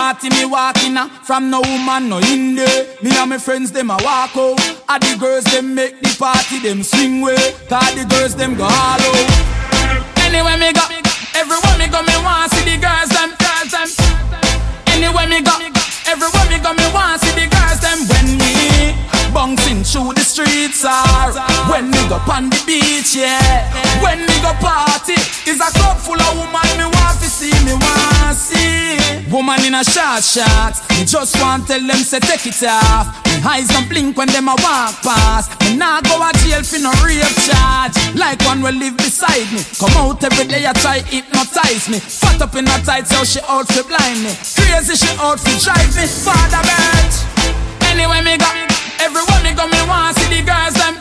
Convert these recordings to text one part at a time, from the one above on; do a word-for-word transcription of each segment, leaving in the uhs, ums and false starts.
party me walking uh, from no woman no in there. Me and my friends them a walk out. And the girls them make the party them swing way. Cause the girls them go all out. Anywhere me go, everywhere me go me want see the girls them, girls them. Anywhere me go, everywhere me go me want see the girls them. When me bouncing through the streets or when me go on the beach, yeah. When me go party, is a club full of woman me want to see, me want see. Woman in a short shot, me just want tell them say take it off. Me eyes don't blink when them a walk past. Me nah go a jail for no rape charge. Like one will live beside me. Come out every day I try hypnotize me. Fat up in her tights so she out for blind me. Crazy she out for drive me. Father bird. Anywhere me go, everywhere me go me want see the girls them.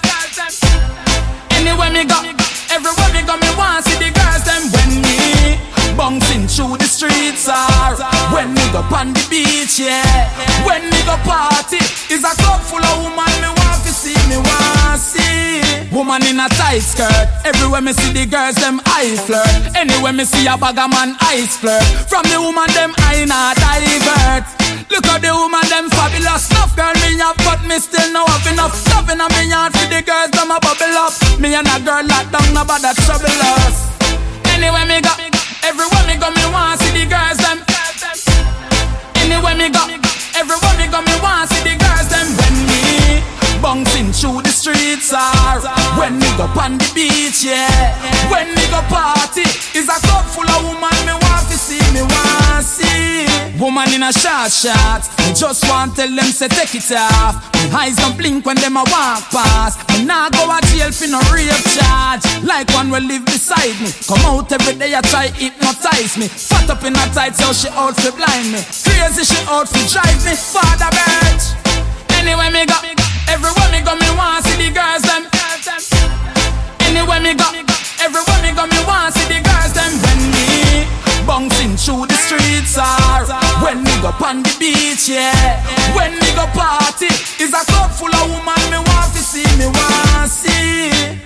Anywhere me go, everywhere me go me want see the girls them. When me bouncing through the streets or when me go on the beach, yeah. When me go party, is a club full of woman me want to see, me want see. Woman in a tight skirt, everywhere me see the girls them eye flirt. Anywhere me see a bag of man eyes flirt. From the woman them eye not divert. Look at the woman them fabulous. Enough girl me have but me still no have enough. Loving a me yard for the girls them a bubble up. Me and a girl locked down about that trouble us. Anywhere me go, everywhere me go me want see the girls them. Anywhere me go, everywhere me go me want see the girls them. When me bouncing through the streets or when me go on the beach, yeah. When me go party, is a club full of woman me want to see, me want see. Woman in a short shot, me just want tell them say take it off. My eyes don't blink when them a walk past. Me nah go a jail for no rape charge. Like one will live beside me. Come out every day I try hypnotize me. Fat up in her tights so she out for blind me. Crazy she out for drive me. Father bird. Anywhere me go, everywhere me go me want see the girls them. Anywhere me go, everywhere me go me want see the girls them. When me bouncing through the streets or when me go on the beach, yeah. When me go party, is a club full of woman me want to see, me want see.